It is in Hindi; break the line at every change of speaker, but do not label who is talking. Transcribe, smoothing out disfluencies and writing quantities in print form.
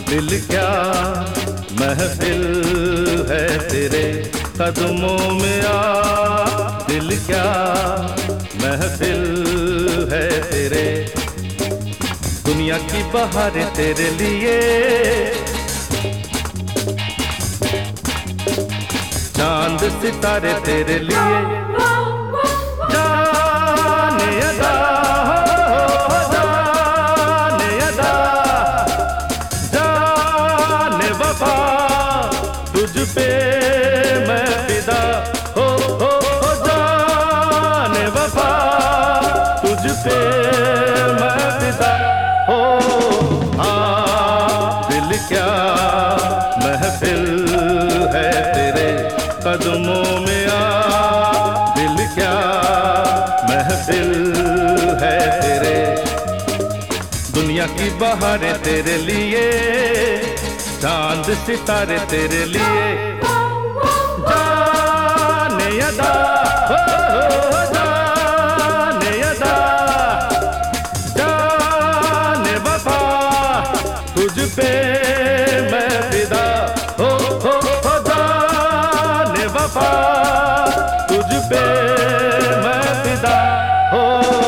दिल क्या महफिल है तेरे कदमों में आ, दिल क्या महफिल है तेरे। दुनिया की बहारें तेरे लिए, चांद सितारे तेरे लिए। जाने अदा हो, जाने अदा, जाने वफा, तुझ पे मैं फिदा हो, जाने वफा, तुझ पे मैं फिदा हो। हाँ दिल क्या महफिल है तेरे कदमों में आ, दिल क्या महफिल है तेरे। दुनिया की बहारें तेरे लिए, चांद सितारे तेरे लिए। जाने अदा हो, जाने अदा, जाने वफा, तुझ पे मैं फिदा हो, जाने वफा, तुझ पे मैं फिदा हो।